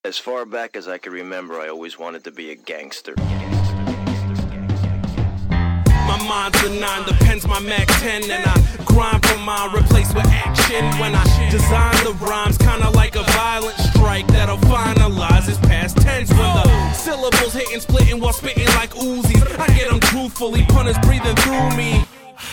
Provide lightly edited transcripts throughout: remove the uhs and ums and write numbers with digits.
As far back as I can remember, I always wanted to be a gangster. My mind's a 9, the pen's my Mac 10, and I grind for mine, replace with action. When I design the rhymes, kinda like a violent strike that'll finalize its past tense. When the syllables hitting, splitting while spitting like Uzis, I get them truthfully, punters breathing through me.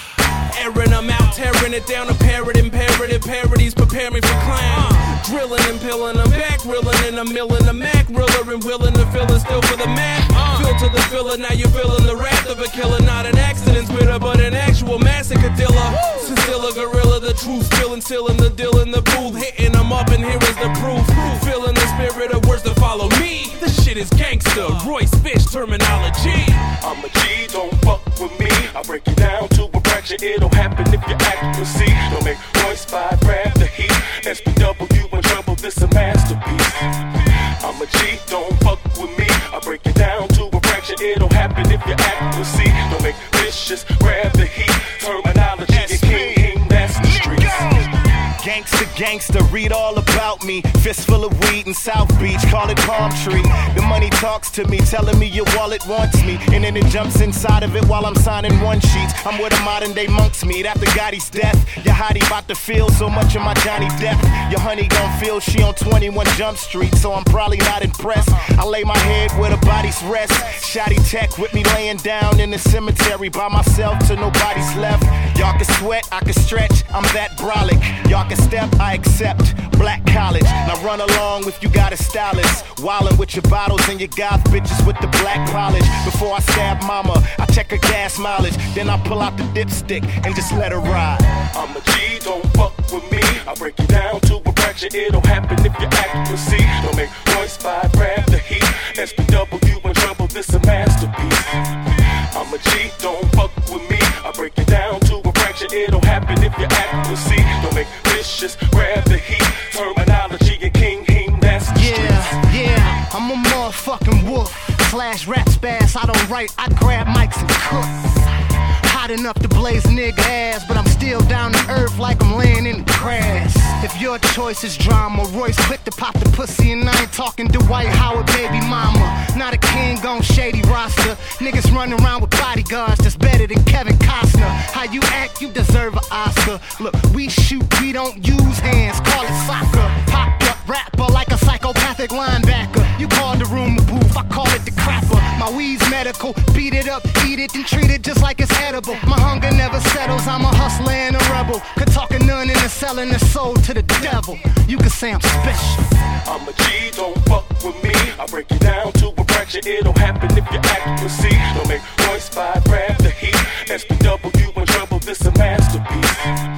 Airing them out, tearing it down, a parrot, imperative parodies, prepare me for clown. Drilling and peeling them back, reeling in a mill in the Mac, riller and willing to fill it still for the Mac. Fill to the filler, now you're feeling the wrath of a killer, not an accident spitter, but an actual massacre dealer. Cecilia gorilla, the truth, spilling, sealing the deal in the booth, hitting them up, and here is the proof. Feeling the spirit of words to follow me. This shit is gangster, Royce Fish terminology. I'm a G, don't fuck with me. I break it down to a fraction, it'll happen if you accuracy. Don't make Royce 5 grab the heat. SPW and trouble, this a masterpiece. I'm a G, don't fuck with me. I break it down to a fraction, it'll happen if you accuracy. Don't make vicious grab the heat. Terminology, your king, that's the streets. Gangsta, gangsta, read all about me. Fistful of weed in South Beach, call it palm tree. The money talks to me, telling me your wallet wants me. And then it jumps inside of it while I'm signing one sheet. I'm where the modern day monks meet after Gotti's death. Your hottie about to feel so much of my Johnny Depp. Your honey gon' feel she on 21 Jump Street, so I'm probably not impressed. I lay my head where the bodies rest. Shotty tech with me laying down in the cemetery by myself till nobody's left. Y'all can sweat, I can stretch, I'm that brolic. Y'all can step, I accept. Black college, now run along if you got a stylist. Wildin' with your bottles and your goth bitches with the black polish. Before I stab mama, I check her gas mileage. Then I pull out the dipstick and just let her ride. I'm a G, don't fuck with me. I break it down to a fraction, it'll happen if you accuracy. Don't make Royce 5 grab the heat. SPW and trouble, this a masterpiece. I'm a G, don't fuck with me. I break it down to a fraction, it'll happen if you accuracy. Don't make vicious grab the heat. Terminology, your king, that's the streets. Yeah, I'm a motherfucking wolf. Slash rap spaz, I don't write, I grab mics and cook. Hot enough to blaze nigga ass, but I'm still down to earth like I'm laying in the grass. If your choice is drama, Royce quick to pop the pussy, and I ain't talking Dwight Howard, baby mama. Not a king on shady roster. Niggas running around with bodyguards that's better than Kevin Costner. How you act, you deserve an Oscar. Look, we shoot, we don't use hands, call it soccer. Popped up rapper like a psychopathic linebacker. You call the room a booth, I call it the crapper. My weed's medical, beat it up, eat it, and treat it just like it's edible. My hunger never settles, I'm a hustler and a rebel. Could talk a nun into selling their soul to the devil. You can say I'm special. I'm a G, don't fuck with me. I break it down to a fraction, it'll happen if you accuracy. Don't make Royce 5 grab the heat. SPW and trouble, this a masterpiece.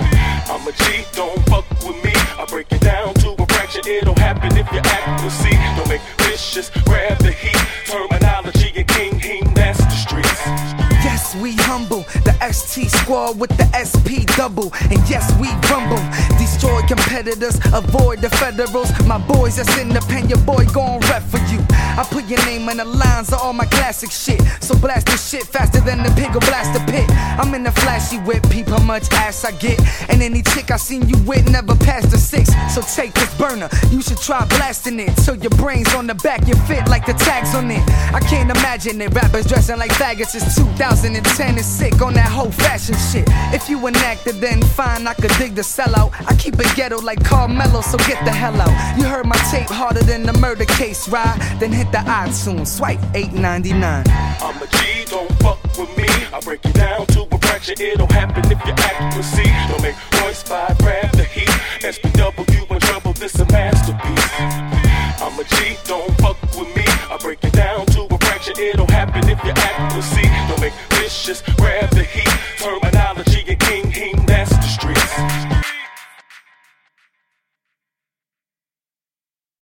I'm a G, don't fuck with me. I break it down to a fraction, it'll happen if you accuracy. Don't make vicious grab the heat. Terminology, your king, that's the streets. Yes, we humble, the ST squad with the SP double. And yes, we rumble, destroy competitors, avoid the federals. My boys that's in the pen, your boy gon' rep for you. I put your name in the lines of all my classic shit. So blast this shit faster than the pig will blast the pit. I'm in the flashy whip, peep how much ass I get. And any chick I seen you with never passed the 6. So take this burner, you should try blasting it. So your brains on the back, you fit like the tags on it. I can't imagine it, rappers dressing like faggots. It's 2010 and sick on that whole fashion shit. If you an actor, then fine, I could dig the sellout. I keep it ghetto like Carmelo, so get the hell out. You heard my tape harder than the murder case, right? Then hit the iTunes, swipe $8.99. I'm a G, don't fuck with me. I break it down to a fraction, it'll happen if you accuracy. Don't make Royce 5 grab the heat. SPW and trouble, this a masterpiece. I'm a G, don't fuck with me. I break it down to a fraction, it'll happen if you accuracy. Don't make vicious grab the heat. Terminology, your king, that's the streets.